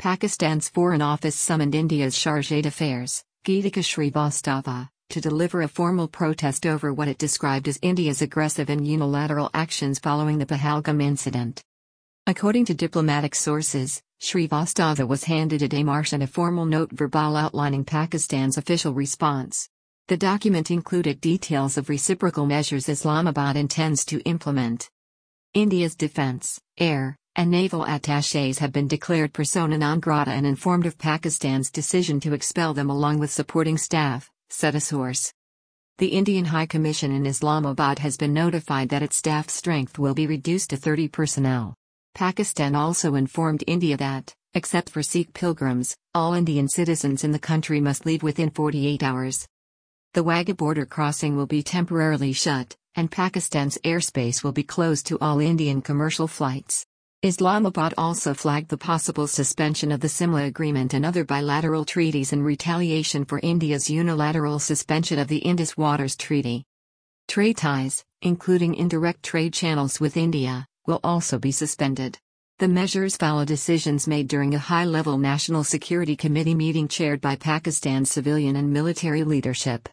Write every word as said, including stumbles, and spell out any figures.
Pakistan's Foreign Office summoned India's Chargé d'Affaires, Geetika Srivastava, to deliver a formal protest over what it described as India's aggressive and unilateral actions following the Pahalgam incident. According to diplomatic sources, Srivastava was handed a démarche and a formal note verbal outlining Pakistan's official response. The document included details of reciprocal measures Islamabad intends to implement. India's defense, air, and naval attachés have been declared persona non grata and informed of Pakistan's decision to expel them along with supporting staff, said a source. The Indian High Commission in Islamabad has been notified that its staff strength will be reduced to thirty personnel. Pakistan also informed India that, except for Sikh pilgrims, all Indian citizens in the country must leave within forty-eight hours. The Wagah border crossing will be temporarily shut, and Pakistan's airspace will be closed to all Indian commercial flights. Islamabad also flagged the possible suspension of the Simla Agreement and other bilateral treaties in retaliation for India's unilateral suspension of the Indus Waters Treaty. Trade ties, including indirect trade channels with India, will also be suspended. The measures follow decisions made during a high-level National Security Committee meeting chaired by Pakistan's civilian and military leadership.